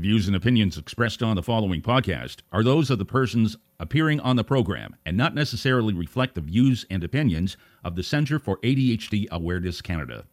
views and opinions expressed on the following podcast are those of the persons appearing on the program and not necessarily reflect the views and opinions of the Center for ADHD Awareness Canada.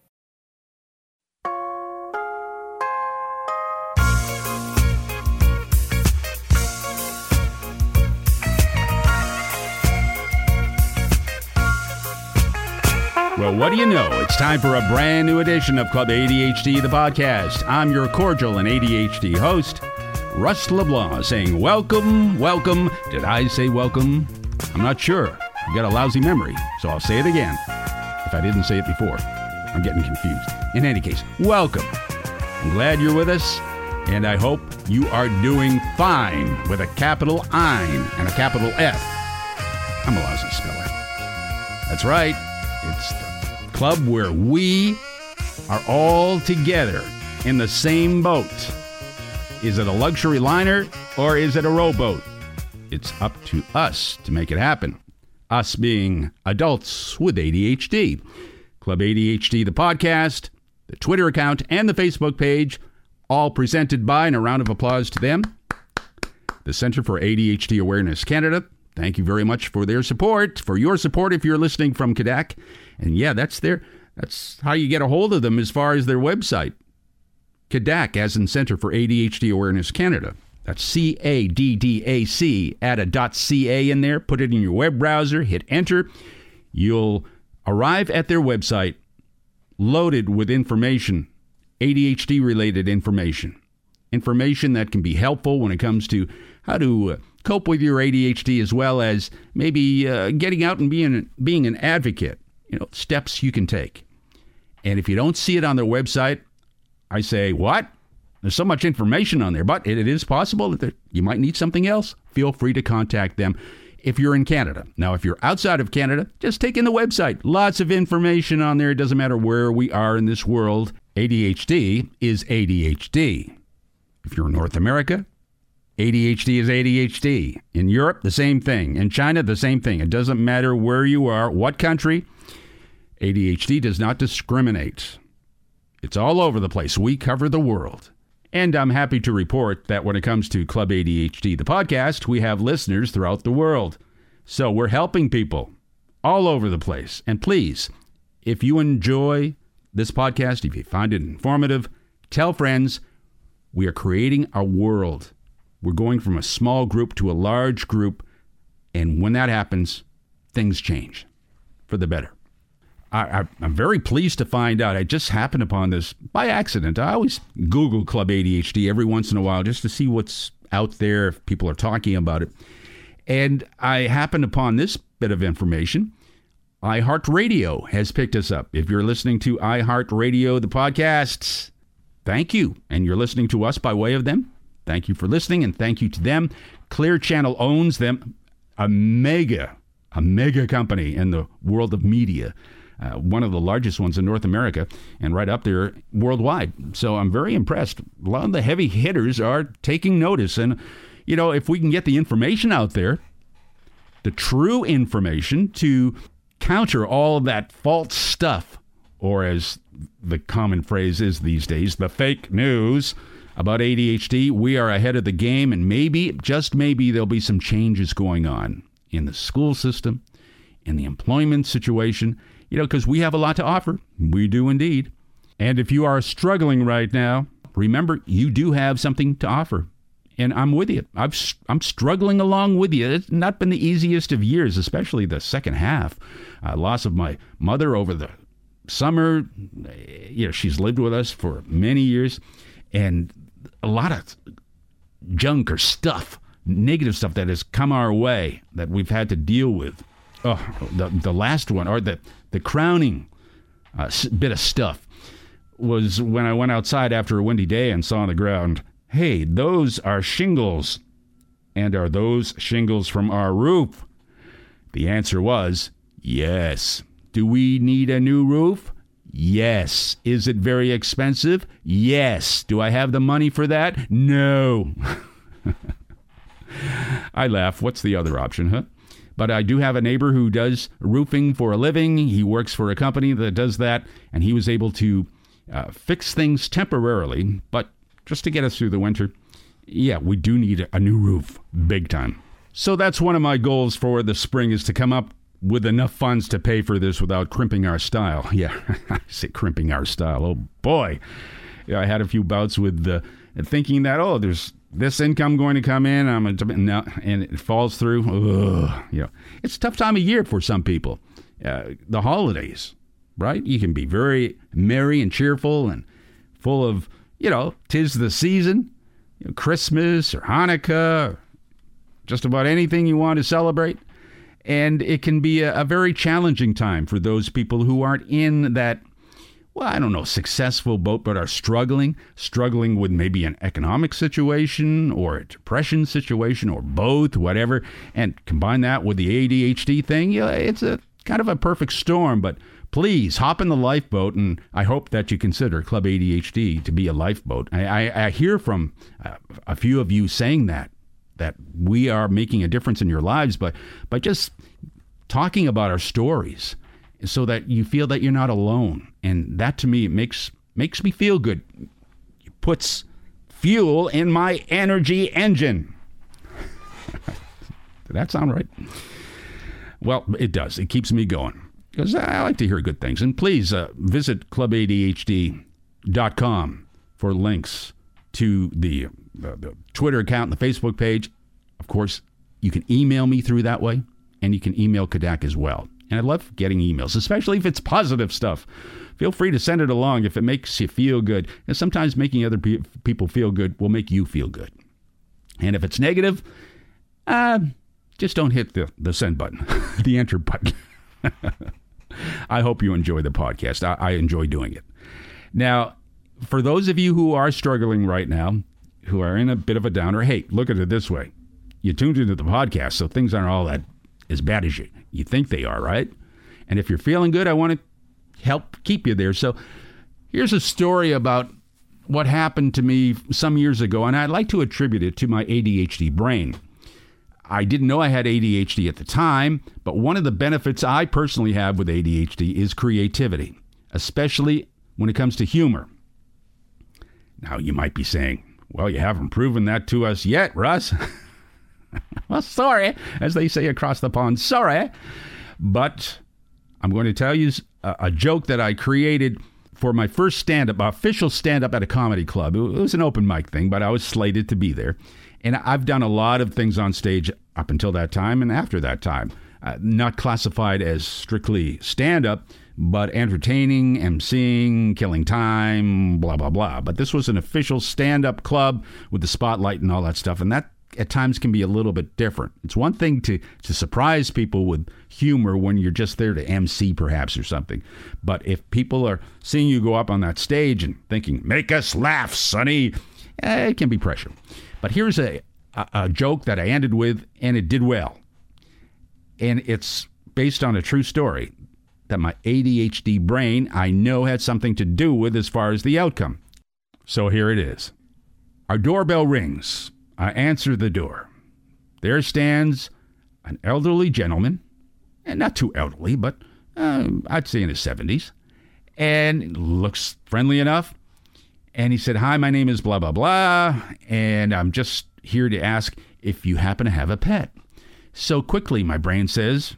Well, what do you know? It's time for a brand new edition of Club ADHD, the podcast. I'm your cordial and ADHD host, Russ LeBlanc, saying welcome, welcome. Did I say welcome? I'm not sure. I've got a lousy memory, so I'll say it again. If I didn't say it before, I'm getting confused. In any case, welcome. I'm glad you're with us, and I hope you are doing fine with a capital I and a capital F. I'm a lousy speller. That's right. It's the club where we are all together in the same boat. Is it a luxury liner or is it a rowboat? It's up to us to make it happen. Us being adults with ADHD. Club ADHD, the podcast, the Twitter account, and the Facebook page, all presented by, and a round of applause to them, the Center for ADHD Awareness Canada. Thank you very much for their support, for your support if you're listening from Quebec. And yeah, that's how you get a hold of them as far as their website. Quebec, as in Center for ADHD Awareness Canada. That's CADDAC. Add a .ca in there, put it in your web browser, hit enter. You'll arrive at their website loaded with information, ADHD-related information. Information that can be helpful when it comes to how to cope with your ADHD, as well as maybe getting out and being an advocate. Steps you can take. And if you don't see it on their website, I say, what? There's so much information on there, but it is possible that you might need something else. Feel free to contact them if you're in Canada. Now, if you're outside of Canada, just take in the website. Lots of information on there. It doesn't matter where we are in this world. ADHD is ADHD. If you're in North America, ADHD is ADHD. In Europe, the same thing. In China, the same thing. It doesn't matter where you are, what country. ADHD does not discriminate. It's all over the place. We cover the world. And I'm happy to report that when it comes to Club ADHD, the podcast, we have listeners throughout the world. So we're helping people all over the place. And please, if you enjoy this podcast, if you find it informative, tell friends. We are creating a world. We're going from a small group to a large group. And when that happens, things change for the better. I'm very pleased to find out. I just happened upon this by accident. I always Google Club ADHD every once in a while just to see what's out there, if people are talking about it. And I happened upon this bit of information. iHeartRadio has picked us up. If you're listening to iHeartRadio, the podcasts, thank you. And you're listening to us by way of them. Thank you for listening, and thank you to them. Clear Channel owns them. A mega company in the world of media. One of the largest ones in North America and right up there worldwide. So I'm very impressed. A lot of the heavy hitters are taking notice. And, if we can get the information out there, the true information to counter all of that false stuff, or as the common phrase is these days, the fake news about ADHD, we are ahead of the game. And maybe, just maybe, there'll be some changes going on in the school system, in the employment situation, because we have a lot to offer. We do indeed. And if you are struggling right now, remember, you do have something to offer. And I'm with you. I'm struggling along with you. It's not been the easiest of years, especially the second half. Loss of my mother over the summer. She's lived with us for many years. And a lot of junk or stuff, negative stuff that has come our way that we've had to deal with. The last one, or the crowning bit of stuff, was when I went outside after a windy day and saw on the ground, hey, those are shingles. And are those shingles from our roof? The answer was yes. Do we need a new roof? Yes. Is it very expensive? Yes. Do I have the money for that? No. I laugh. What's the other option, huh? But I do have a neighbor who does roofing for a living. He works for a company that does that, and he was able to fix things temporarily, but just to get us through the winter. yeah, we do need a new roof, big time. So that's one of my goals for the spring, is to come up with enough funds to pay for this without crimping our style. Yeah, I say crimping our style. Oh, boy. Yeah, I had a few bouts with thinking that, there's this income going to come in, and it falls through. Ugh. You know, it's a tough time of year for some people. The holidays, right? You can be very merry and cheerful and full of, 'tis the season, Christmas or Hanukkah, or just about anything you want to celebrate. And it can be a very challenging time for those people who aren't in that, successful boat, but are struggling with maybe an economic situation or a depression situation or both, whatever. And combine that with the ADHD thing, it's a kind of a perfect storm. But please hop in the lifeboat, and I hope that you consider Club ADHD to be a lifeboat. I hear from a few of you saying that we are making a difference in your lives by just talking about our stories, so that you feel that you're not alone. And that, to me, makes me feel good. It puts fuel in my energy engine. Did that sound right? Well, it does. It keeps me going, because I like to hear good things. And please visit clubadhd.com for links to the Twitter account and the Facebook page. Of course, you can email me through that way, and you can email Kadak as well. And I love getting emails, especially if it's positive stuff. Feel free to send it along if it makes you feel good. And sometimes making other people feel good will make you feel good. And if it's negative, just don't hit the send button, the enter button. I hope you enjoy the podcast. I enjoy doing it. Now, for those of you who are struggling right now, who are in a bit of a downer, hey, look at it this way. You tuned into the podcast, so things aren't all that as bad as you think they are, right? And if you're feeling good, I want to help keep you there. So here's a story about what happened to me some years ago, and I'd like to attribute it to my ADHD brain. I didn't know I had ADHD at the time, but one of the benefits I personally have with ADHD is creativity, especially when it comes to humor. Now, you might be saying, well, you haven't proven that to us yet, Russ. Well, sorry, as they say across the pond, sorry. But I'm going to tell you a joke that I created for my first stand-up, official stand-up at a comedy club. It was an open mic thing, but I was slated to be there. And I've done a lot of things on stage up until that time and after that time. Not classified as strictly stand-up, but entertaining, emceeing, killing time, blah, blah, blah. But this was an official stand-up club with the spotlight and all that stuff. And that at times can be a little bit different. It's one thing to surprise people with humor when you're just there to MC perhaps or something. But if people are seeing you go up on that stage and thinking, make us laugh, Sonny, it can be pressure. But here's a joke that I ended with, and it did well. And it's based on a true story that my ADHD brain, I know, had something to do with as far as the outcome. So here it is. Our doorbell rings. I answer the door. There stands an elderly gentleman, and not too elderly, but I'd say in his 70s, and looks friendly enough. And he said, hi, my name is blah, blah, blah, and I'm just here to ask if you happen to have a pet. So quickly, my brain says,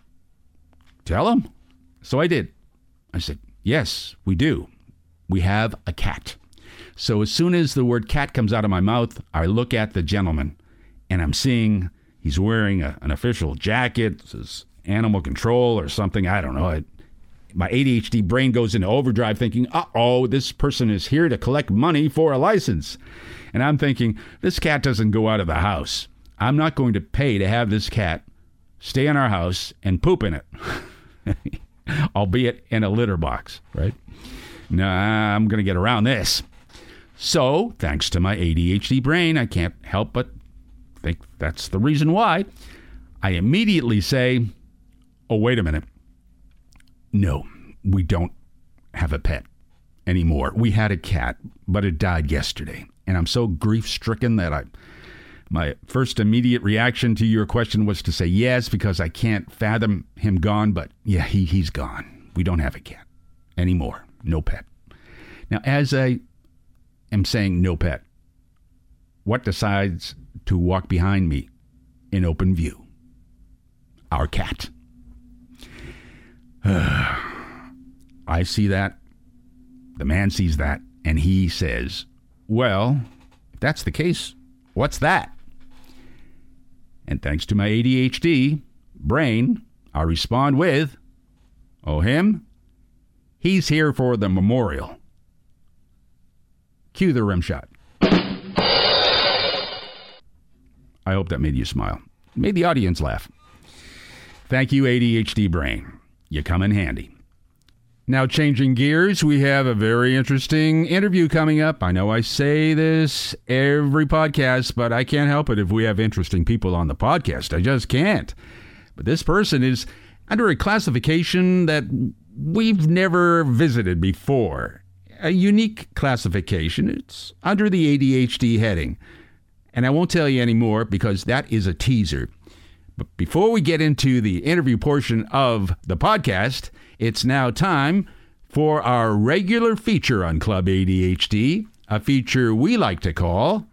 tell him. So I did. I said, yes, we do. We have a cat. So as soon as the word cat comes out of my mouth, I look at the gentleman, and I'm seeing he's wearing an official jacket, says animal control or something. I don't know. My ADHD brain goes into overdrive thinking, uh-oh, this person is here to collect money for a license. And I'm thinking, this cat doesn't go out of the house. I'm not going to pay to have this cat stay in our house and poop in it, albeit in a litter box, right? Nah, I'm going to get around this. So, thanks to my ADHD brain, I can't help but think that's the reason why. I immediately say, oh, wait a minute. No, we don't have a pet anymore. We had a cat, but it died yesterday. And I'm so grief-stricken that my first immediate reaction to your question was to say yes, because I can't fathom him gone. But yeah, he's gone. We don't have a cat anymore. No pet. Now, as I am saying no pet, what decides to walk behind me in open view? Our cat. I see that. The man sees that, and he says, well, if that's the case, what's that? And thanks to my ADHD brain, I respond with, oh, him? He's here for the memorial. Cue the rim shot. I hope that made you smile. Made the audience laugh. Thank you, ADHD brain. You come in handy. Now, changing gears, we have a very interesting interview coming up. I know I say this every podcast, but I can't help it if we have interesting people on the podcast. I just can't. But this person is under a classification that we've never visited before. A unique classification. It's under the ADHD heading. And I won't tell you any more because that is a teaser. But before we get into the interview portion of the podcast, it's now time for our regular feature on Club ADHD, a feature we like to call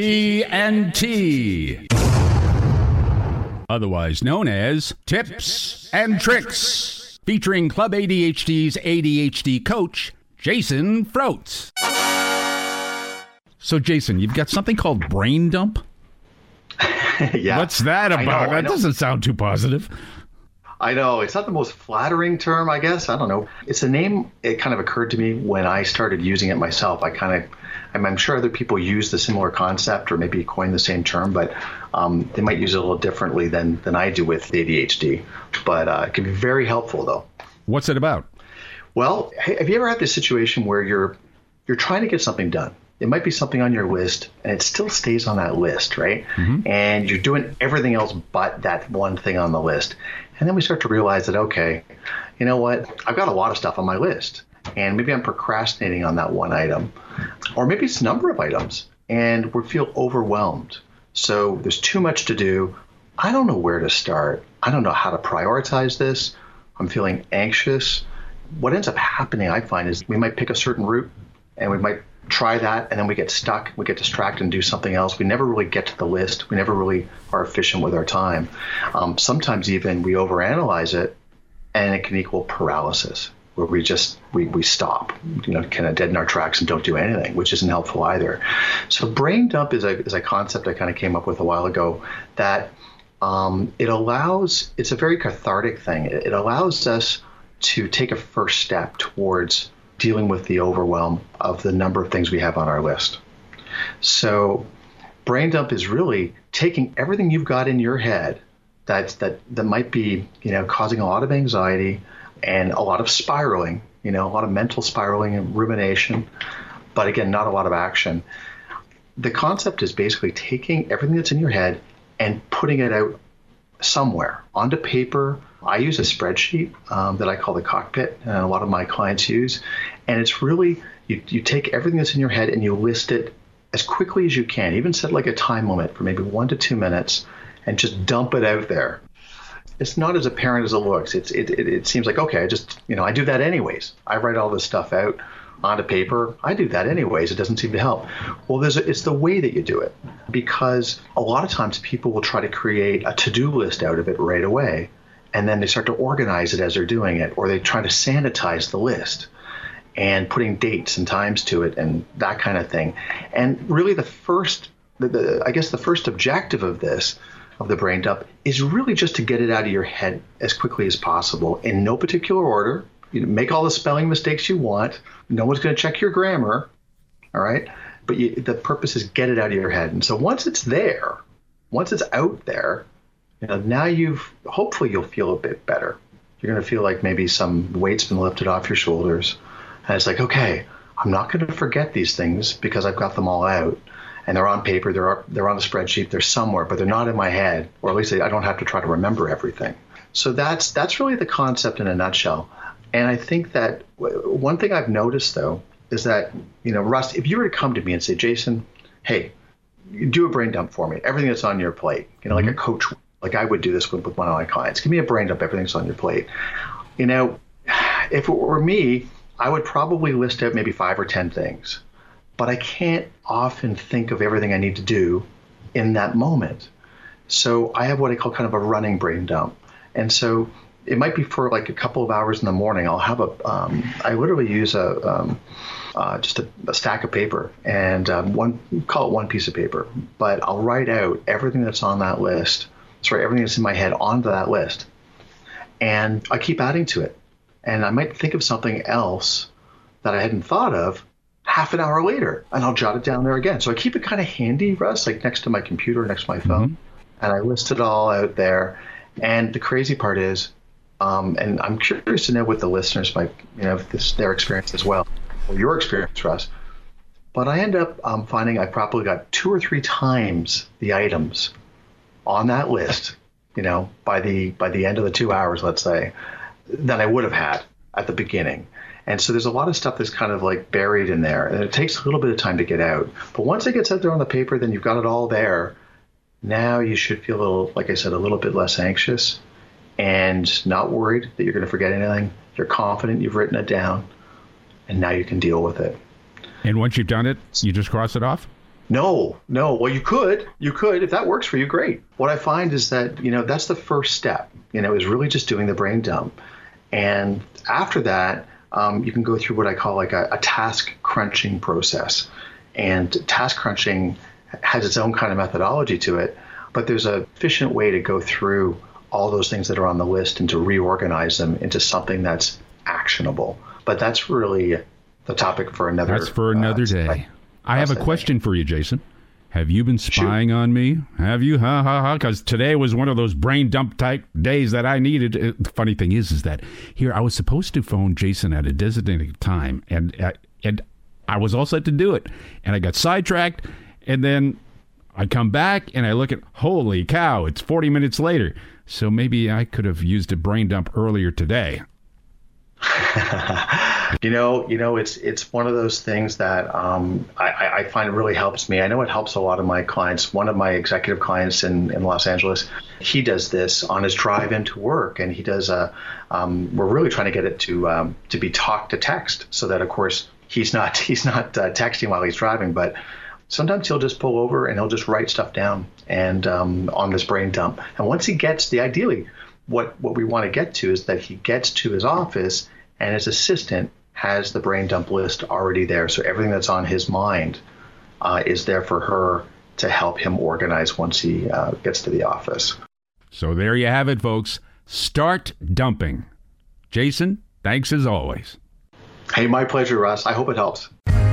TNT, otherwise known as Tips and Tricks, featuring Club ADHD's ADHD coach, Jason Froats. So, Jason, you've got something called brain dump? Yeah. What's that about? I know. That doesn't sound too positive. I know. It's not the most flattering term, I guess. I don't know. It's a name. It kind of occurred to me when I started using it myself. I'm sure other people use the similar concept or maybe coin the same term, but they might use it a little differently than I do with ADHD. But it can be very helpful, though. What's it about? Well, have you ever had this situation where you're trying to get something done? It might be something on your list, and it still stays on that list, right? Mm-hmm. And you're doing everything else but that one thing on the list. And then we start to realize that, okay, you know what? I've got a lot of stuff on my list, and maybe I'm procrastinating on that one item. Or maybe it's a number of items, and we feel overwhelmed. So there's too much to do. I don't know where to start. I don't know how to prioritize this. I'm feeling anxious. What ends up happening, I find, is we might pick a certain route, and we might try that, and then we get stuck, we get distracted and do something else. We never really get to the list. We never really are efficient with our time. Sometimes even we overanalyze it, and it can equal paralysis, where we stop, kind of dead in our tracks and don't do anything, which isn't helpful either. So brain dump is a concept I kind of came up with a while ago that it's a very cathartic thing. It allows us to take a first step towards dealing with the overwhelm of the number of things we have on our list. So brain dump is really taking everything you've got in your head that might be, causing a lot of anxiety and a lot of spiraling, a lot of mental spiraling and rumination, but again, not a lot of action. The concept is basically taking everything that's in your head and putting it out somewhere onto paper. I use a spreadsheet that I call the cockpit, and a lot of my clients use. And it's really, you take everything that's in your head and you list it as quickly as you can. Even set like a time limit for maybe 1 to 2 minutes and just dump it out there. It's not as apparent as it looks. It seems like, okay, I do that anyways. I write all this stuff out onto paper. I do that anyways. It doesn't seem to help. Well, it's the way that you do it, because a lot of times people will try to create a to-do list out of it right away. And then they start to organize it as they're doing it, or they try to sanitize the list and putting dates and times to it and that kind of thing. And really the first objective of the brain dump, is really just to get it out of your head as quickly as possible in no particular order. You make all the spelling mistakes you want. No one's going to check your grammar, all right? But the purpose is get it out of your head. And so once it's there, once it's out there, now hopefully you'll feel a bit better. You're going to feel like maybe some weight's been lifted off your shoulders. And it's like, okay, I'm not going to forget these things because I've got them all out. And they're on paper, they're on a spreadsheet, they're somewhere, but they're not in my head, or at least I don't have to try to remember everything. So that's really the concept in a nutshell. And I think that one thing I've noticed, though, is that, Russ, if you were to come to me and say, Jason, hey, do a brain dump for me, everything that's on your plate, like a coach, like I would do this with one of my clients. Give me a brain dump, everything that's on your plate. If it were me, I would probably list out maybe 5 or 10 things but I can't often think of everything I need to do in that moment. So I have what I call kind of a running brain dump. And so it might be for like a couple of hours in the morning. I'll have I literally use just a stack of paper and call it one piece of paper, but I'll write out everything that's on that list. Everything that's in my head onto that list. And I keep adding to it. And I might think of something else that I hadn't thought of half an hour later, and I'll jot it down there again. So I keep it kind of handy, Russ, like next to my computer, next to my phone. Mm-hmm. And I list it all out there. And the crazy part is, and I'm curious to know what the listeners might, if their experience as well, or your experience, Russ. But I end up finding I probably got 2 or 3 times the items on that list, by the end of the 2 hours, let's say, than I would have had at the beginning. And so there's a lot of stuff that's kind of like buried in there, and it takes a little bit of time to get out. But once it gets out there on the paper, then you've got it all there. Now you should feel a little, like I said, a little bit less anxious and not worried that you're going to forget anything. You're confident you've written it down, and now you can deal with it. And once you've done it, you just cross it off? No. Well, you could. If that works for you, great. What I find is that, that's the first step, is really just doing the brain dump. And after that, you can go through what I call like a task crunching process. And task crunching has its own kind of methodology to it, but there's an efficient way to go through all those things that are on the list and to reorganize them into something that's actionable. But that's really the topic for another. That's for another day. I have a question for you, Jason. Have you been spying on me? Have you? Ha, ha, ha. Because today was one of those brain dump type days that I needed. The funny thing is that here I was supposed to phone Jason at a designated time, and I was all set to do it. And I got sidetracked, and then I come back, and I look at, holy cow, it's 40 minutes later. So maybe I could have used a brain dump earlier today. It's one of those things that I find really helps me. I know it helps a lot of my clients. One of my executive clients in Los Angeles, he does this on his drive into work, and he does we're really trying to get it to be talk to text, so that of course he's not texting while he's driving, but sometimes he'll just pull over and he'll just write stuff down and on this brain dump. And once he gets ideally, what we want to get to is that he gets to his office and his assistant has the brain dump list already there. So everything that's on his mind is there for her to help him organize once he gets to the office. So there you have it, folks. Start dumping. Jason, thanks as always. Hey, my pleasure, Russ. I hope it helps.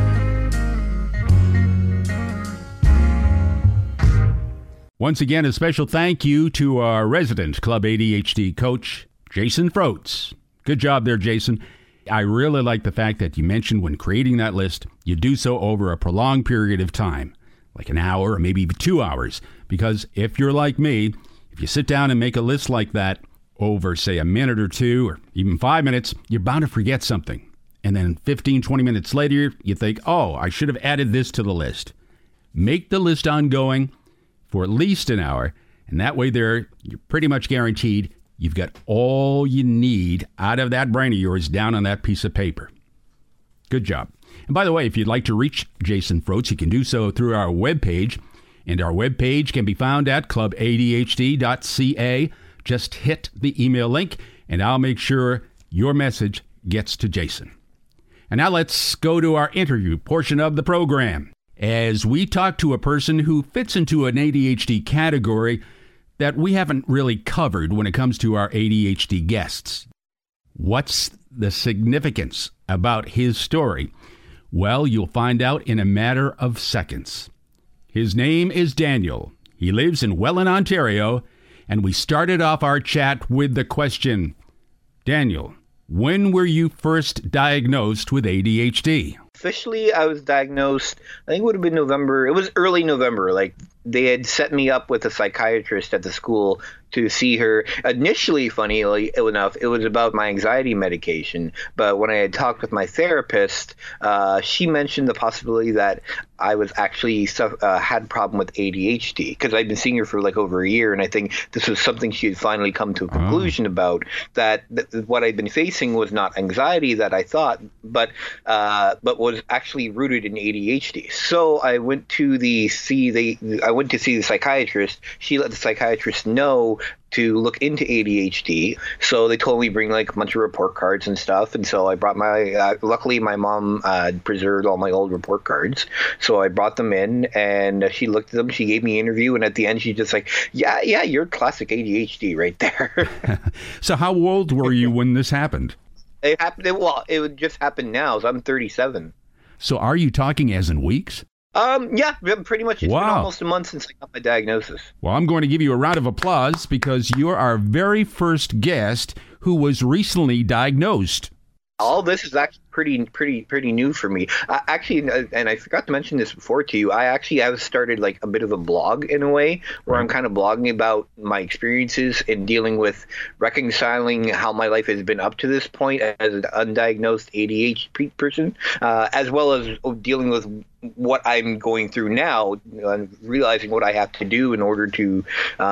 Once again, a special thank you to our resident Club ADHD coach, Jason Froats. Good job there, Jason. I really like the fact that you mentioned when creating that list, you do so over a prolonged period of time, like an hour or maybe even 2 hours. Because if you're like me, if you sit down and make a list like that over, say, a minute or 2 or even 5 minutes, you're bound to forget something. And then 15, 20 minutes later, you think, oh, I should have added this to the list. Make the list ongoing for at least an hour, and that way you're pretty much guaranteed you've got all you need out of that brain of yours down on that piece of paper. Good job. And by the way, if you'd like to reach Jason Froats, you can do so through our webpage, and our webpage can be found at clubadhd.ca. Just hit the email link, and I'll make sure your message gets to Jason. And now let's go to our interview portion of the program, as we talk to a person who fits into an ADHD category that we haven't really covered when it comes to our ADHD guests. What's the significance about his story? Well, you'll find out in a matter of seconds. His name is Daniel. He lives in Welland, Ontario, and we started off our chat with the question, Daniel, when were you first diagnosed with ADHD? Officially, I was diagnosed, I think it would have been November. It was early November. Like, they had set me up with a psychiatrist at the school to see her. Initially, funnily enough, it was about my anxiety medication. But when I had talked with my therapist, she mentioned the possibility that I was actually had a problem with ADHD, because I'd been seeing her for like over a year, and I think this was something she had finally come to a conclusion about, that what I'd been facing was not anxiety that I thought, but was actually rooted in ADHD. So I went to see the psychiatrist. She let the psychiatrist know to look into ADHD. So they told me bring like a bunch of report cards and stuff. And so I brought luckily my mom preserved all my old report cards. So I brought them in, and she looked at them. She gave me an interview. And at the end, she's just like, yeah, you're classic ADHD right there. So how old were you when this happened? It happened. It would just happen now. So I'm 37. So are you talking as in weeks? Yeah, pretty much. It's been almost a month since I got my diagnosis. Well, I'm going to give you a round of applause because you're our very first guest who was recently diagnosed. All this is actually pretty new for me. Actually, and I forgot to mention this before to you, I started like a bit of a blog in a way where I'm kind of blogging about my experiences in dealing with reconciling how my life has been up to this point as an undiagnosed ADHD person, as well as dealing with what I'm going through now and realizing what I have to do in order to,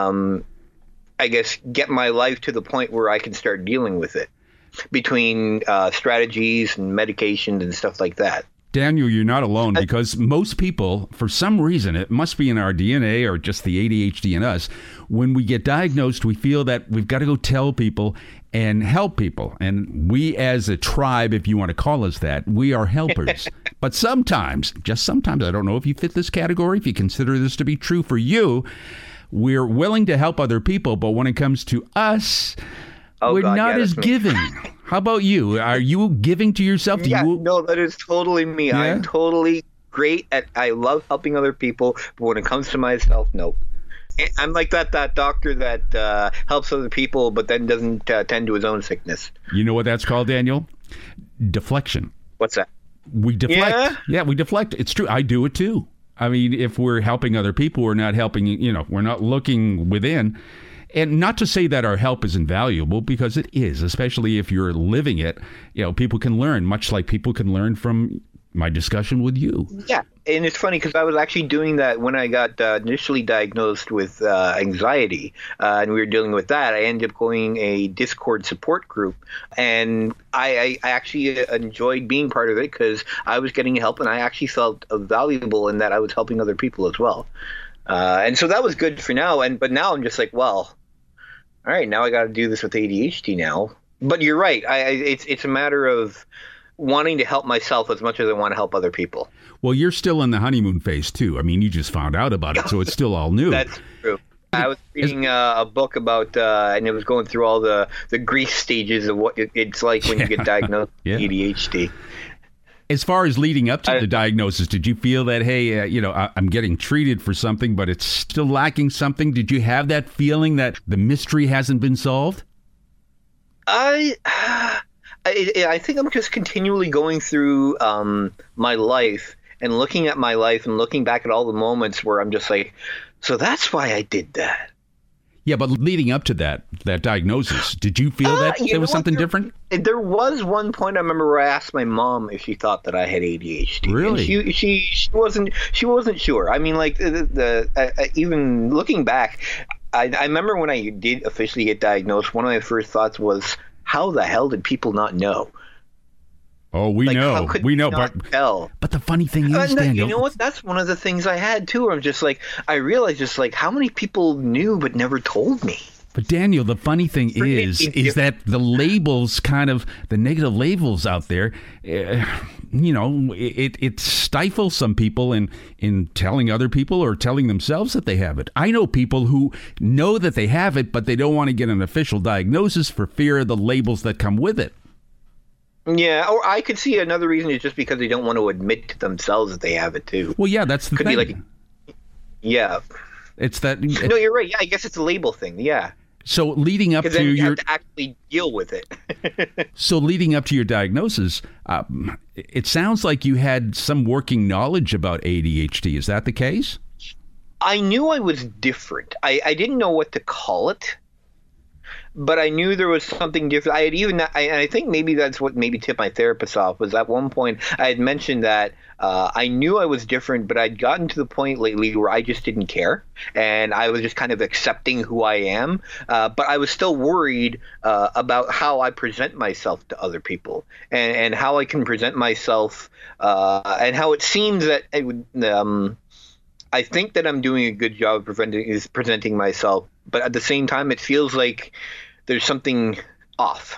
I guess, get my life to the point where I can start dealing with it, between strategies and medications and stuff like that. Daniel, you're not alone, because most people, for some reason, it must be in our DNA or just the ADHD in us, when we get diagnosed, we feel that we've got to go tell people and help people. And we as a tribe, if you want to call us that, we are helpers. But sometimes, just sometimes, I don't know if you fit this category, if you consider this to be true for you, we're willing to help other people, but when it comes to us, we're not as giving. How about you? Are you giving to yourself? No, that is totally me. Yeah? I'm totally great I love helping other people, but when it comes to myself, no. I'm like that doctor that helps other people, but then doesn't tend to his own sickness. You know what that's called, Daniel? Deflection. What's that? We deflect. Yeah, we deflect. It's true. I do it too. I mean, if we're helping other people, we're not helping, we're not looking within. And not to say that our help is invaluable, because it is, especially if you're living it. People can learn, much like people can learn from my discussion with you. Yeah, and it's funny because I was actually doing that when I got initially diagnosed with anxiety, and we were dealing with that. I ended up going a Discord support group, and I actually enjoyed being part of it because I was getting help, and I actually felt valuable in that I was helping other people as well. And so that was good for now. But now I'm just like, well, all right, now I got to do this with ADHD now. But you're right. It's a matter of wanting to help myself as much as I want to help other people. Well, you're still in the honeymoon phase too. I mean, you just found out about it, so it's still all new. That's true. I was reading a book about, and it was going through all the grief stages of what it's like when you get diagnosed with ADHD. As far as leading up to the diagnosis, did you feel that, hey, I'm getting treated for something, but it's still lacking something? Did you have that feeling that the mystery hasn't been solved? I think I'm just continually going through my life and looking at my life and looking back at all the moments where I'm just like, so that's why I did that. Yeah, but leading up to that diagnosis, did you feel that there was something different? There was one point I remember where I asked my mom if she thought that I had ADHD. Really? And she wasn't sure. I mean, like even looking back, I remember when I did officially get diagnosed, one of my first thoughts was, how the hell did people not know? Oh, we know, but the funny thing is, Daniel, you know what? That's one of the things I had too. I'm just like, I realized just like how many people knew but never told me. But Daniel, the funny thing is that the labels, the negative labels out there, it stifles some people in telling other people or telling themselves that they have it. I know people who know that they have it, but they don't want to get an official diagnosis for fear of the labels that come with it. Yeah, or I could see another reason is just because they don't want to admit to themselves that they have it too. Well, yeah, that's the thing. Could be like, yeah. It's that. No, you're right. Yeah, I guess it's a label thing. Yeah. So leading up to you have to actually deal with it. So leading up to your diagnosis, it sounds like you had some working knowledge about ADHD. Is that the case? I knew I was different. I didn't know what to call it. but I knew there was something different. I think maybe that's what maybe tipped my therapist off. Was at one point I had mentioned that I knew I was different, but I'd gotten to the point lately where I just didn't care, and I was just kind of accepting who I am. But I was still worried about how I present myself to other people, and how I can present myself, and how it seems that it would. I think that I'm doing a good job of presenting myself, but at the same time, it feels like there's something off.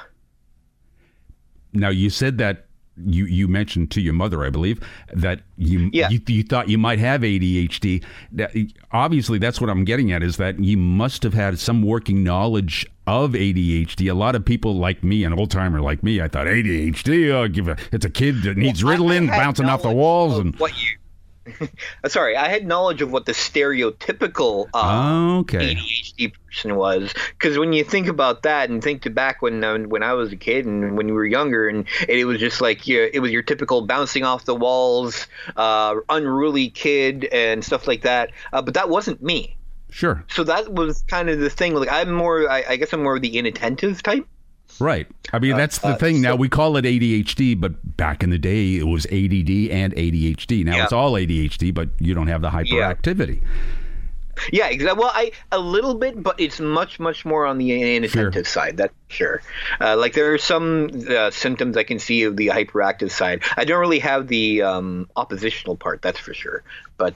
Now, you said that you mentioned to your mother, I believe, that you thought you might have ADHD. Obviously, that's what I'm getting at, is that you must have had some working knowledge of ADHD. A lot of people like me, an old timer like me, I thought ADHD, it's a kid that needs Ritalin, bouncing off the walls. And what you Sorry, I had knowledge of what the stereotypical ADHD person was, because when you think about that and think back when I was a kid and when you were younger, and it was just like it was your typical bouncing off the walls, unruly kid and stuff like that. But that wasn't me. Sure. So that was kind of the thing. Like I guess I'm more of the inattentive type. Right. I mean, that's the thing. Now, we call it ADHD, but back in the day, it was ADD and ADHD. Now it's all ADHD, but you don't have the hyperactivity. Yeah, exactly. Well, a little bit, but it's much, much more on the inattentive side. That's sure. Like there are some symptoms I can see of the hyperactive side. I don't really have the oppositional part. That's for sure. But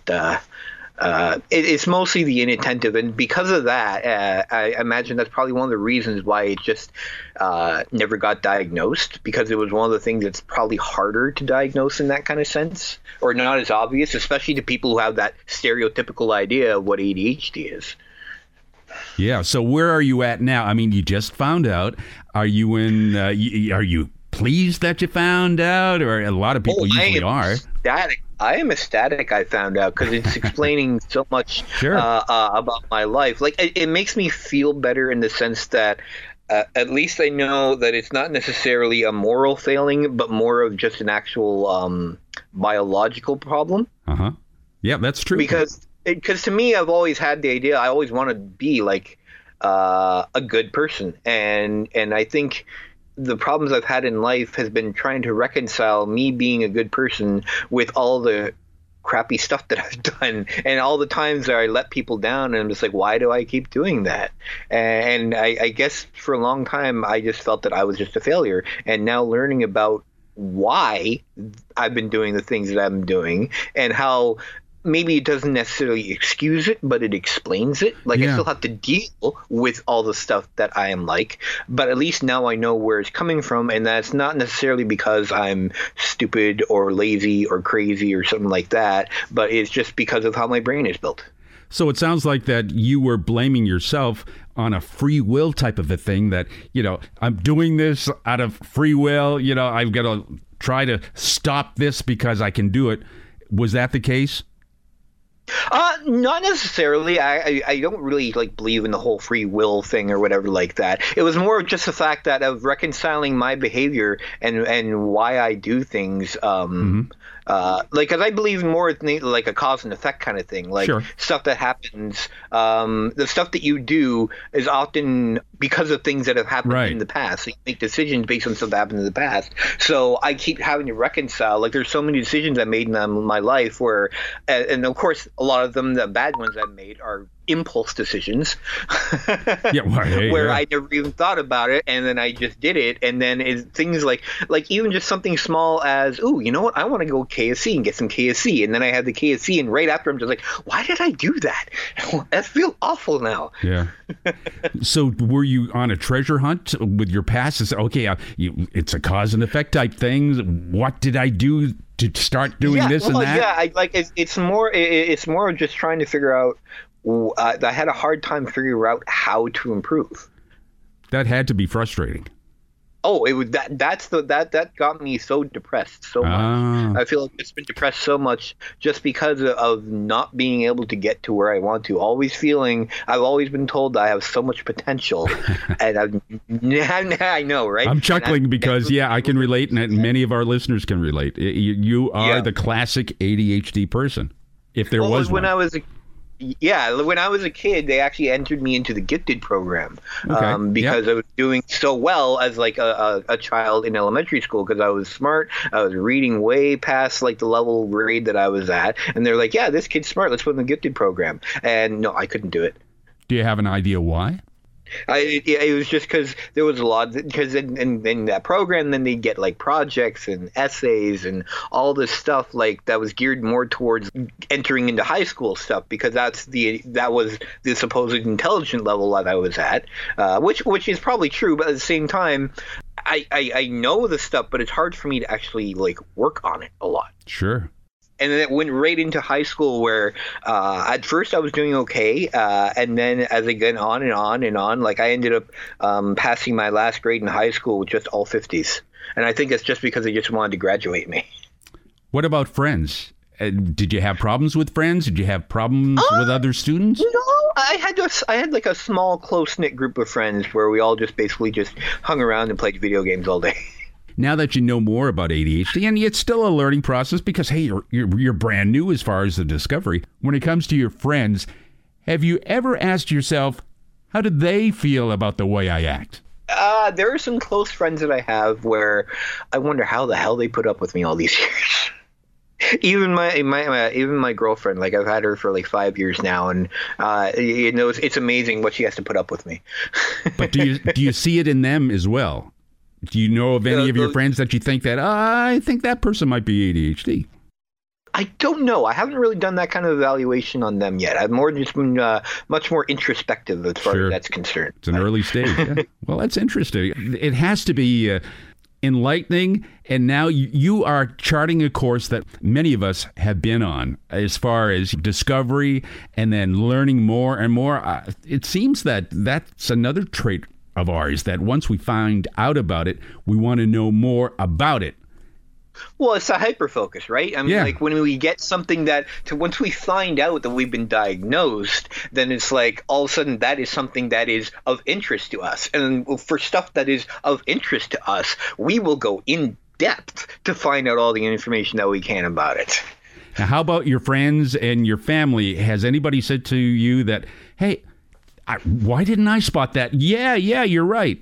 it's mostly the inattentive, and because of that, I imagine that's probably one of the reasons why it just never got diagnosed, because it was one of the things that's probably harder to diagnose in that kind of sense, or not as obvious, especially to people who have that stereotypical idea of what ADHD is. Yeah. So where are you at now? I mean, you just found out. Are you are you pleased that you found out, or a lot of people usually are? Ecstatic. I am ecstatic I found out, because it's explaining so much about my life. Like it makes me feel better in the sense that at least I know that it's not necessarily a moral failing, but more of just an actual biological problem. Uh-huh. Yeah, that's true. Because to me, I've always had the idea, I always want to be like a good person. And I think the problems I've had in life has been trying to reconcile me being a good person with all the crappy stuff that I've done, and all the times that I let people down, and I'm just like, why do I keep doing that? And I guess for a long time I just felt that I was just a failure, and now learning about why I've been doing the things that I'm doing, and how maybe it doesn't necessarily excuse it, but it explains it. Like I still have to deal with all the stuff that I am like, but at least now I know where it's coming from, and that's not necessarily because I'm stupid or lazy or crazy or something like that, but it's just because of how my brain is built. So it sounds like that you were blaming yourself on a free will type of a thing, that, I'm doing this out of free will, I've got to try to stop this because I can do it. Was that the case? Not necessarily. I don't really believe in the whole free will thing or whatever like that. It was more just the fact that of reconciling my behavior and why I do things. Because I believe more in like a cause and effect kind of thing. Like stuff that happens, the stuff that you do is often because of things that have happened in the past. So you make decisions based on stuff that happened in the past. So I keep having to reconcile. Like there's so many decisions I made in my life where, and of course, a lot of them, the bad ones I've made, are impulse decisions where I never even thought about it, and then I just did it. And then it's things like even just something small as, you know what, I want to go KFC and get some KFC, and then I had the KFC, and right after I'm just like, why did I do that? I feel awful now. So were you on a treasure hunt with your past? It's a cause and effect type thing. What did I do to start doing this and that? It's more of just trying to figure out. I had a hard time figuring out how to improve. That had to be frustrating. Oh, it was that got me so depressed so much. I feel like it's been depressed so much just because of not being able to get to where I want to. I've always been told I have so much potential, and I know, right? I'm chuckling because I can relate, and many of our listeners can relate. You are the classic ADHD person, if there was one. Yeah, when I was a kid, they actually entered me into the gifted program because I was doing so well as like a child in elementary school because I was smart. I was reading way past like the level grade that I was at, and they're like, "Yeah, this kid's smart. Let's put him in the gifted program." And no, I couldn't do it. Do you have an idea why? It was just because there was a lot, because in that program, then they get like projects and essays and all this stuff like that was geared more towards entering into high school stuff, because that was the supposed intelligent level that I was at, which is probably true, but at the same time, I know the stuff, but it's hard for me to actually like work on it a lot. Sure. And then it went right into high school where at first I was doing okay. And then as it went on and on and on, like I ended up passing my last grade in high school with just all 50s. And I think it's just because they just wanted to graduate me. What about friends? Did you have problems with friends? Did you have problems with other students? No, I had like a small, close-knit group of friends where we all just basically just hung around and played video games all day. Now that you know more about ADHD, and it's still a learning process because, hey, you're brand new as far as the discovery. When it comes to your friends, have you ever asked yourself, how did they feel about the way I act? There are some close friends that I have where I wonder how the hell they put up with me all these years. Even my girlfriend, like I've had her for like 5 years now, and it's amazing what she has to put up with me. But do you see it in them as well? Do you know of any of your friends that you think that, I think that person might be ADHD? I don't know. I haven't really done that kind of evaluation on them yet. I've more just been much more introspective as far as that's concerned. It's an early stage. Yeah. Well, that's interesting. It has to be enlightening, and now you are charting a course that many of us have been on as far as discovery and then learning more and more. It seems that that's another trait of ours, that once we find out about it, we want to know more about it. Well, it's a hyper-focus, right? I mean, like when we get something once we find out that we've been diagnosed, then it's like all of a sudden that is something that is of interest to us. And for stuff that is of interest to us, we will go in depth to find out all the information that we can about it. Now, how about your friends and your family? Has anybody said to you that, hey, why didn't I spot that? Yeah, you're right.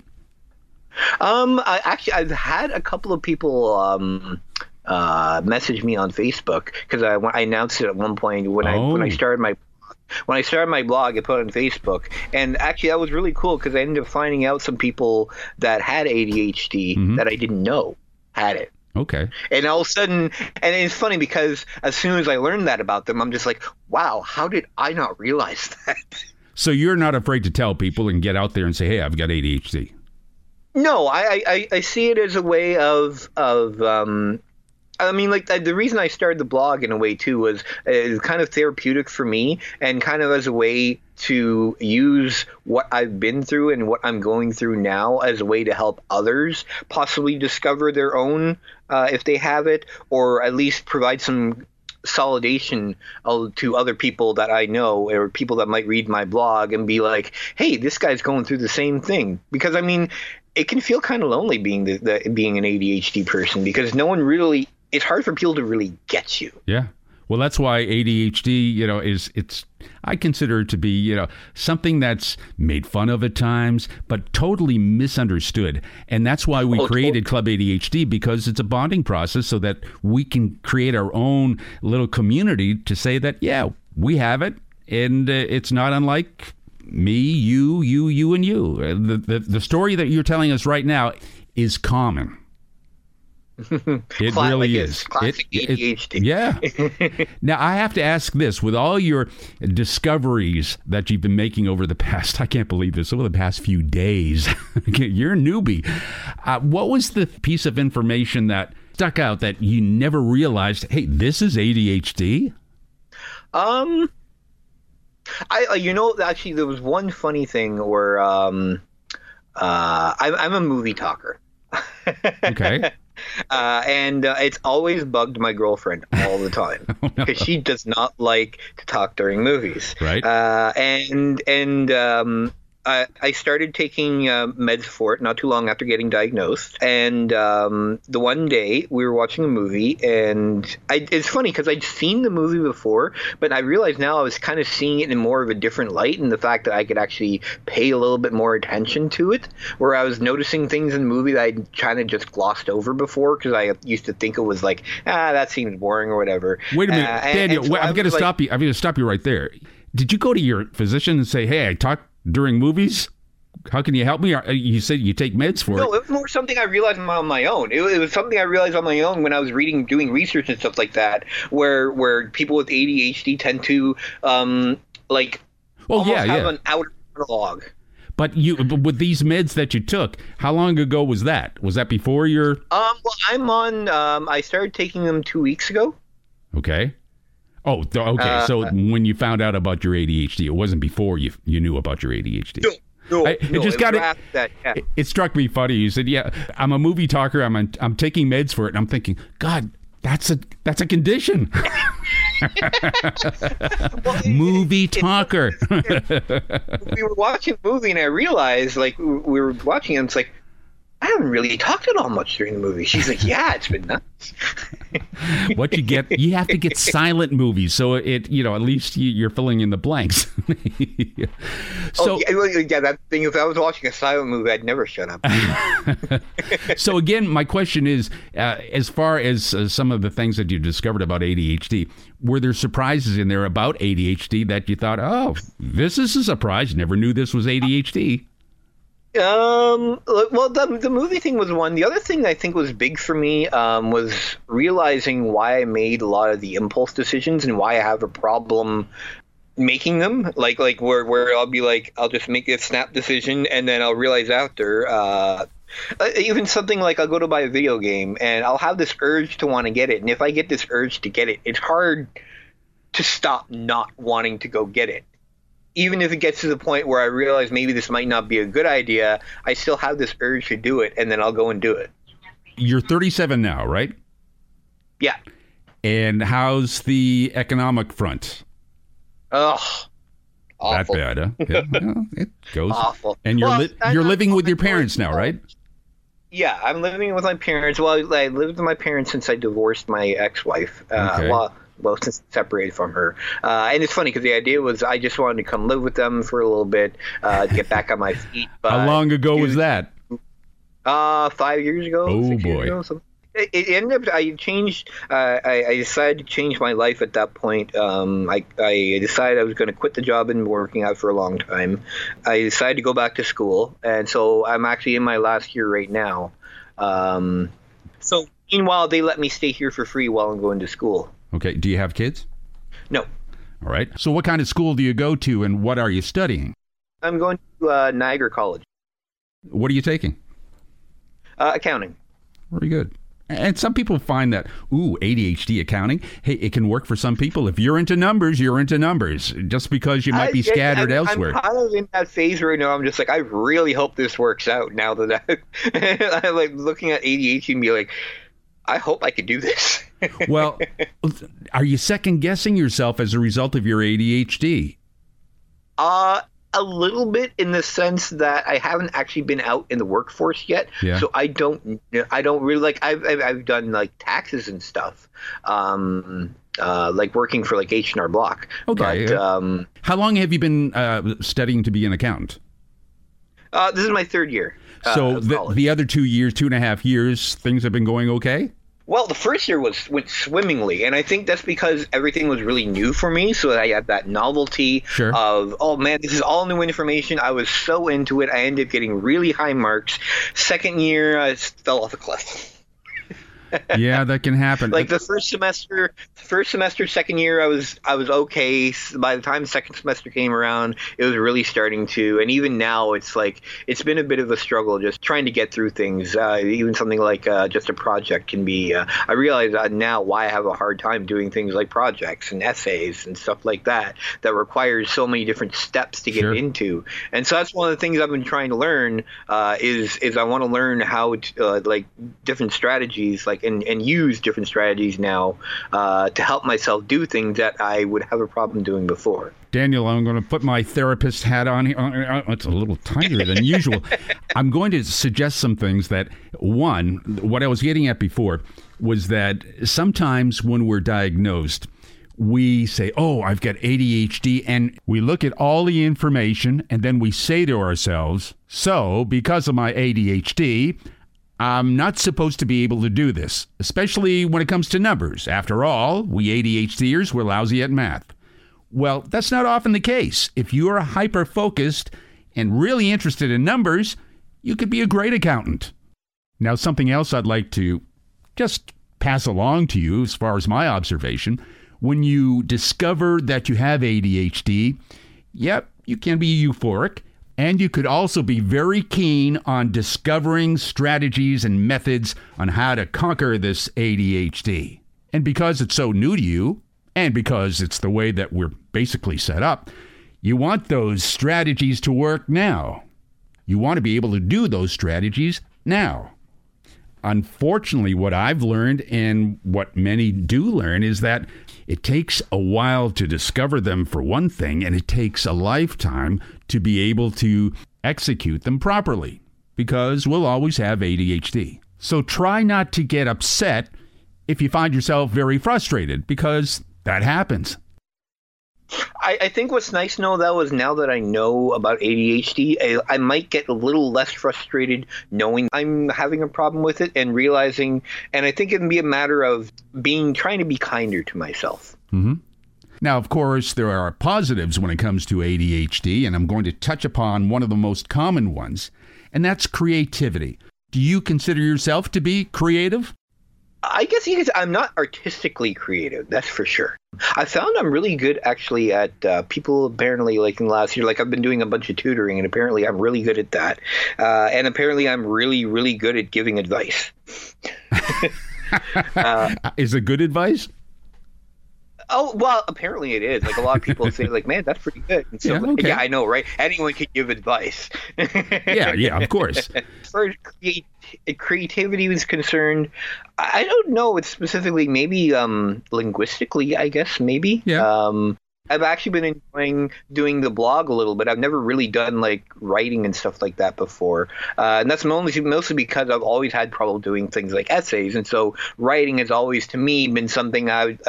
I've had a couple of people message me on Facebook because I announced it at one point when I started my blog. I put it on Facebook, and actually that was really cool because I ended up finding out some people that had ADHD that I didn't know had it. Okay. And all of a sudden, and it's funny because as soon as I learned that about them, I'm just like, wow, how did I not realize that? So you're not afraid to tell people and get out there and say, hey, I've got ADHD. No, I see it as a way of I mean, like the reason I started the blog in a way too was kind of therapeutic for me, and kind of as a way to use what I've been through and what I'm going through now as a way to help others possibly discover their own if they have it, or at least provide some solidation to other people that I know, or people that might read my blog and be like, hey, this guy's going through the same thing. Because I mean, it can feel kind of lonely being being an ADHD person, because no one really, it's hard for people to really get you. Yeah. Well, that's why ADHD, I consider it to be, something that's made fun of at times, but totally misunderstood. And that's why we created Club ADHD, because it's a bonding process so that we can create our own little community to say that, yeah, we have it. And it's not unlike me, you, and you. The story that you're telling us right now is common. It really is. Classic ADHD. Yeah. Now, I have to ask this. With all your discoveries that you've been making over the past, I can't believe this, over the past few days, you're a newbie. What was the piece of information that stuck out that you never realized, hey, this is ADHD? Actually, there was one funny thing where I'm a movie talker. Okay. And it's always bugged my girlfriend all the time because she does not like to talk during movies. Right. I started taking meds for it not too long after getting diagnosed. And the one day we were watching a movie, and it's funny because I'd seen the movie before, but I realized now I was kind of seeing it in more of a different light, and the fact that I could actually pay a little bit more attention to it, where I was noticing things in the movie that I'd kind of just glossed over before because I used to think it was like, that seems boring or whatever. Wait a minute, Daniel, so I'm going to stop you. I'm going to stop you right there. Did you go to your physician and say, hey, I talk during movies? How can you help me? You said you take meds for it. No, it was more something I realized on my own. It was something I realized on my own when I was doing research and stuff like that, where people with ADHD tend to have an outer monologue. But with these meds that you took, how long ago was that? Was that before your? Well, I'm on. I started taking them 2 weeks ago. Okay. Oh, okay. So when you found out about your ADHD, it wasn't before you knew about your ADHD. No, it struck me funny. You said, "Yeah, I'm a movie talker. I'm taking meds for it." And I'm thinking, God, that's a condition. Movie talker. We were watching a movie, and I realized, like, we were watching it, and it's like, I haven't really talked at all much during the movie. She's like, yeah, it's been nuts. What you have to get silent movies, so at least you're filling in the blanks. So that thing. If I was watching a silent movie, I'd never shut up. So again, my question is, as far as some of the things that you discovered about ADHD, were there surprises in there about ADHD that you thought, oh, this is a surprise? Never knew this was ADHD. Well, the movie thing was one. The other thing I think was big for me was realizing why I made a lot of the impulse decisions and why I have a problem making them. Like where I'll be like, I'll just make a snap decision and then I'll realize after. Even something like I'll go to buy a video game and I'll have this urge to want to get it. And if I get this urge to get it, it's hard to stop not wanting to go get it. Even if it gets to the point where I realize maybe this might not be a good idea, I still have this urge to do it, and then I'll go and do it. You're 37 now, right? Yeah. And how's the economic front? Ugh. Awful. That bad, huh? Yeah, well, it goes. Awful. And you're living with your parents now, right? Yeah, I'm living with my parents. Well, I lived with my parents since I divorced my ex-wife. Okay. Well, since I separated from her. And it's funny because the idea was I just wanted to come live with them for a little bit, get back on my feet. But how long ago was that? 5 years ago. Oh, 6 years boy. ago, it ended up, I changed, I decided to change my life at that point. I decided I was going to quit the job I've been working out for a long time. I decided to go back to school. And so I'm actually in my last year right now. So meanwhile, they let me stay here for free while I'm going to school. Okay. Do you have kids? No. All right. So what kind of school do you go to and what are you studying? I'm going to Niagara College. What are you taking? Accounting. Very good. And some people find that, ADHD accounting, hey, it can work for some people. If you're into numbers, you're into numbers. Just because you might be scattered elsewhere. I'm kind of in that phase right now. I'm just like, I really hope this works out now that I'm like looking at ADHD and be like, I hope I could do this. Well, are you second guessing yourself as a result of your ADHD? A little bit, in the sense that I haven't actually been out in the workforce yet, so I don't really like. I've done like taxes and stuff, like working for like H&R Block. Okay. But, how long have you been studying to be an accountant? This is my third year. So the other 2 years, 2.5 years, things have been going okay? Well, the first year went swimmingly, and I think that's because everything was really new for me, so I had that novelty of, oh man, this is all new information. I was so into it. I ended up getting really high marks. Second year, I fell off a cliff. Yeah, that can happen. Like the first semester, second year, I was okay. By the time the second semester came around, it was really starting to. And even now, it's like it's been a bit of a struggle just trying to get through things. Even something like just a project can be. I realize now why I have a hard time doing things like projects and essays and stuff like that requires so many different steps to get into. And so that's one of the things I've been trying to learn. Is I want to learn how to like different strategies, like and use different strategies now to help myself do things that I would have a problem doing before. Daniel, I'm going to put my therapist hat on here. It's a little tighter than usual. I'm going to suggest some things that, one, what I was getting at before was that sometimes when we're diagnosed, we say, oh, I've got ADHD, and we look at all the information, and then we say to ourselves, so because of my ADHD, I'm not supposed to be able to do this, especially when it comes to numbers. After all, we ADHDers, we're lousy at math. Well, that's not often the case. If you are hyper-focused and really interested in numbers, you could be a great accountant. Now, something else I'd like to just pass along to you as far as my observation, when you discover that you have ADHD, yep, you can be euphoric, and you could also be very keen on discovering strategies and methods on how to conquer this ADHD. And because it's so new to you, and because it's the way that we're basically set up, you want those strategies to work now. You want to be able to do those strategies now. Unfortunately, what I've learned and what many do learn is that it takes a while to discover them for one thing, and it takes a lifetime to be able to execute them properly, because we'll always have ADHD. So try not to get upset if you find yourself very frustrated, because that happens. I think what's nice, though, is now that I know about ADHD, I might get a little less frustrated knowing I'm having a problem with it and realizing, and I think it can be a matter of trying to be kinder to myself. Mm-hmm. Now, of course, there are positives when it comes to ADHD, and I'm going to touch upon one of the most common ones, and that's creativity. Do you consider yourself to be creative? I guess I'm not artistically creative, that's for sure. I found I'm really good actually at people apparently like in the last year, like I've been doing a bunch of tutoring and apparently I'm really good at that. And apparently I'm really, really good at giving advice. Is it good advice? Oh, well, apparently it is. Like a lot of people say like, man, that's pretty good. And so, yeah, I know, right? Anyone can give advice. yeah, of course. As far as creativity is concerned, I don't know. It's specifically maybe linguistically, I guess, maybe. Yeah. I've actually been enjoying doing the blog a little bit. I've never really done like writing and stuff like that before. And that's mostly because I've always had trouble doing things like essays. And so writing has always, to me, been something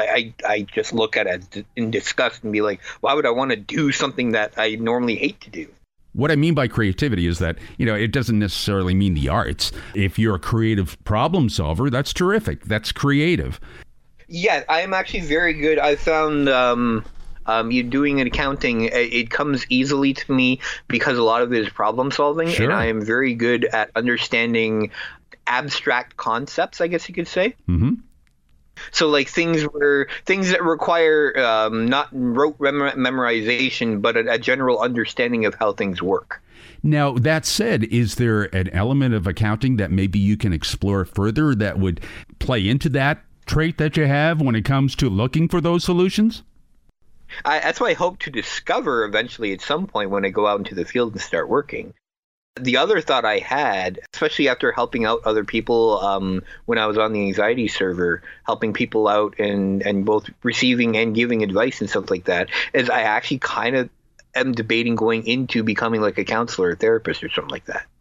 I just look at as in disgust and be like, why would I want to do something that I normally hate to do? What I mean by creativity is that, it doesn't necessarily mean the arts. If you're a creative problem solver, that's terrific. That's creative. Yeah, I am actually very good. I found you doing an accounting, it comes easily to me because a lot of it is problem solving. Sure. And I am very good at understanding abstract concepts, I guess you could say. Mm-hmm. So like things that require not rote memorization, but a general understanding of how things work. Now, that said, is there an element of accounting that maybe you can explore further that would play into that trait that you have when it comes to looking for those solutions? That's what I hope to discover eventually at some point when I go out into the field and start working. The other thought I had, especially after helping out other people when I was on the anxiety server, helping people out and both receiving and giving advice and stuff like that, is I actually kind of am debating going into becoming like a counselor or therapist or something like that.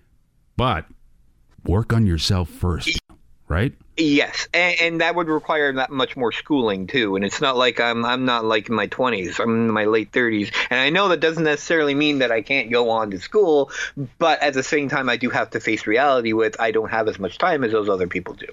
But work on yourself first, right? Yes, and that would require that much more schooling too. And it's not like I'm not like in my 20s. I'm in my late 30s, and I know that doesn't necessarily mean that I can't go on to school. But at the same time, I do have to face reality with I don't have as much time as those other people do.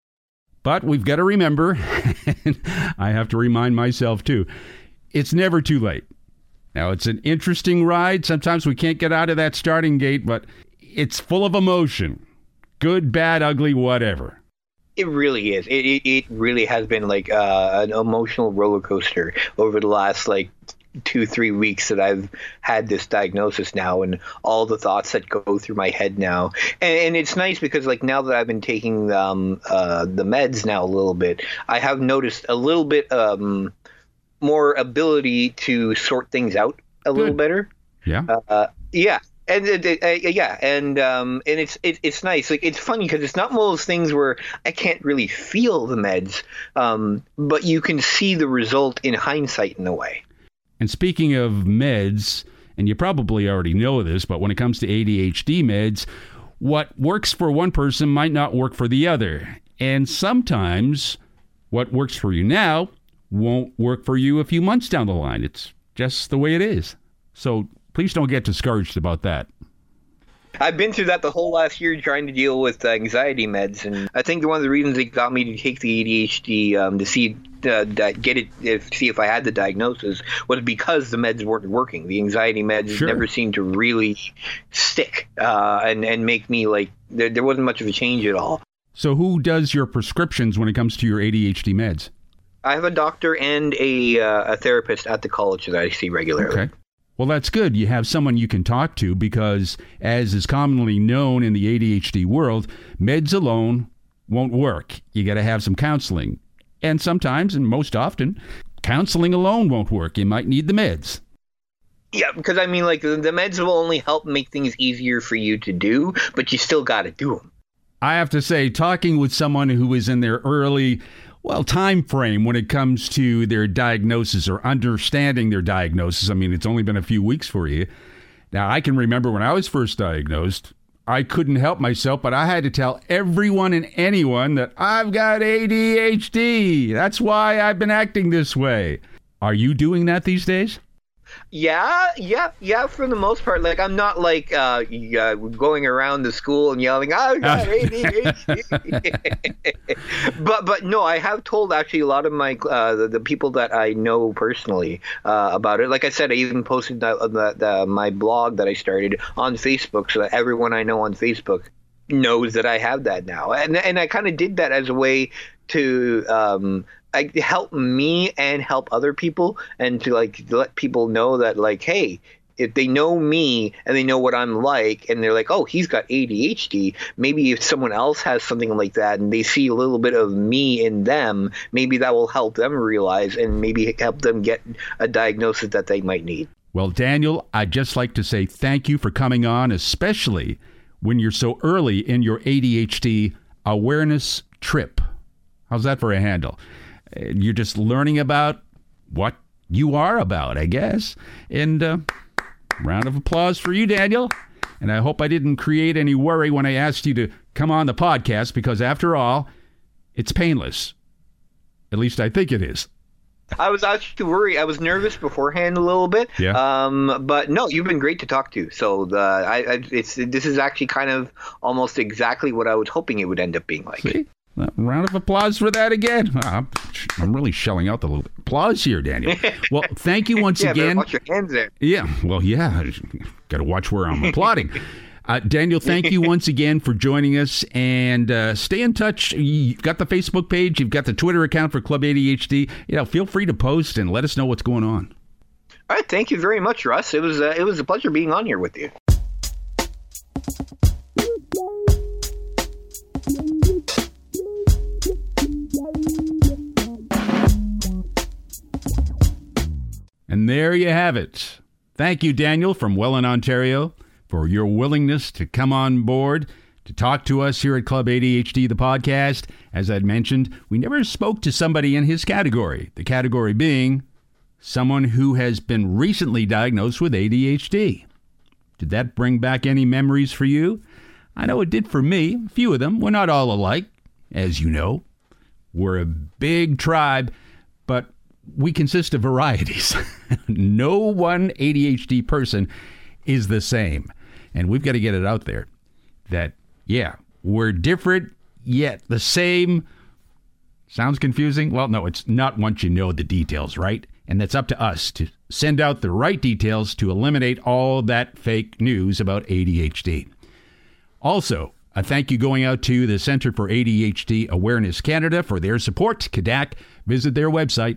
But we've got to remember, and I have to remind myself too, it's never too late. Now, it's an interesting ride. Sometimes we can't get out of that starting gate, but it's full of emotion. Good, bad, ugly, whatever. It really is. It really has been like an emotional roller coaster over the last 2-3 weeks that I've had this diagnosis now, and all the thoughts that go through my head now. And it's nice because now that I've been taking the meds now a little bit, I have noticed a little bit more ability to sort things out a little better. Yeah. Yeah. And it's nice. Like, it's funny because it's not one of those things where I can't really feel the meds, but you can see the result in hindsight in a way. And speaking of meds, and you probably already know this, but when it comes to ADHD meds, what works for one person might not work for the other. And sometimes what works for you now won't work for you a few months down the line. It's just the way it is. So please don't get discouraged about that. I've been through that the whole last year trying to deal with anxiety meds, and I think one of the reasons it got me to take the ADHD to see if I had the diagnosis was because the meds weren't working. The anxiety meds never seemed to really stick and make me like there wasn't much of a change at all. So who does your prescriptions when it comes to your ADHD meds? I have a doctor and a therapist at the college that I see regularly. Okay. Well, that's good. You have someone you can talk to because, as is commonly known in the ADHD world, meds alone won't work. You got to have some counseling. And sometimes, and most often, counseling alone won't work. You might need the meds. Yeah, because I mean, like, the meds will only help make things easier for you to do, but you still got to do them. I have to say, talking with someone who is in their early time frame when it comes to their diagnosis or understanding their diagnosis. I mean, it's only been a few weeks for you. Now, I can remember when I was first diagnosed, I couldn't help myself, but I had to tell everyone and anyone that I've got ADHD. That's why I've been acting this way. Are you doing that these days? Yeah, for the most part. Like, I'm not like going around the school and yelling, "I've got ADHD." but no, I have told actually a lot of my the people that I know personally about it. Like I said, I even posted my blog that I started on Facebook, so that everyone I know on Facebook knows that I have that now. And I kind of did that as a way to help me and help other people, and to let people know that, like, hey, if they know me and they know what I'm like, and they're like, oh, he's got ADHD, maybe if someone else has something like that and they see a little bit of me in them, maybe that will help them realize and maybe help them get a diagnosis that they might need. Well, Daniel, I'd just like to say thank you for coming on, especially when you're so early in your ADHD awareness trip. How's that for a handle? You're just learning about what you are about, I guess. And round of applause for you, Daniel. And I hope I didn't create any worry when I asked you to come on the podcast, because after all, it's painless. At least I think it is. I was actually worried. I was nervous beforehand a little bit. Yeah. But no, you've been great to talk to. So this is actually kind of almost exactly what I was hoping it would end up being like. See? Round of applause for that again. I'm really shelling out the little applause here, Daniel. Well, thank you once again. Watch your hands there. Yeah, well, yeah. Got to watch where I'm applauding. Daniel, thank you once again for joining us, and stay in touch. You've got the Facebook page. You've got the Twitter account for Club ADHD. Feel free to post and let us know what's going on. All right. Thank you very much, Russ. It was a pleasure being on here with you. And there you have it. Thank you, Daniel from Welland, Ontario, for your willingness to come on board to talk to us here at Club ADHD, the podcast. As I'd mentioned, we never spoke to somebody in his category, the category being someone who has been recently diagnosed with ADHD. Did that bring back any memories for you? I know it did for me. A few of them. We're not all alike, as you know. We're a big tribe, but we consist of varieties. No one ADHD person is the same. And we've got to get it out there that, yeah, we're different, yet the same. Sounds confusing? Well, no, it's not once you know the details, right? And that's up to us to send out the right details to eliminate all that fake news about ADHD. Also, a thank you going out to the Centre for ADHD Awareness Canada for their support. CADAC. Visit their website,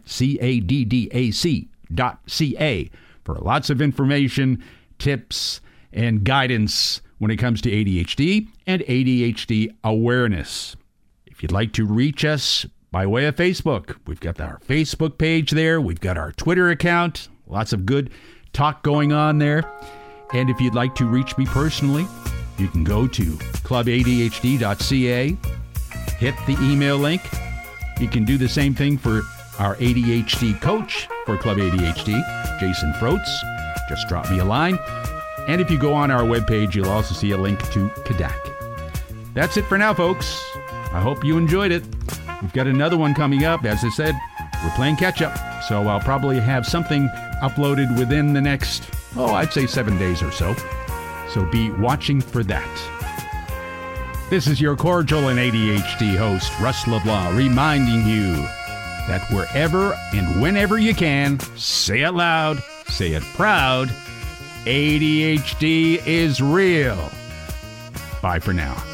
caddac.ca, for lots of information, tips, and guidance when it comes to ADHD and ADHD awareness. If you'd like to reach us by way of Facebook, we've got our Facebook page there. We've got our Twitter account. Lots of good talk going on there. And if you'd like to reach me personally, you can go to clubadhd.ca, hit the email link. You can do the same thing for our ADHD coach for Club ADHD, Jason Froats. Just drop me a line. And if you go on our webpage, you'll also see a link to Kadak. That's it for now, folks. I hope you enjoyed it. We've got another one coming up. As I said, we're playing catch-up, so I'll probably have something uploaded within the next, I'd say 7 days or so. So be watching for that. This is your cordial and ADHD host, Russ LeBlanc, reminding you that wherever and whenever you can, say it loud, say it proud, ADHD is real. Bye for now.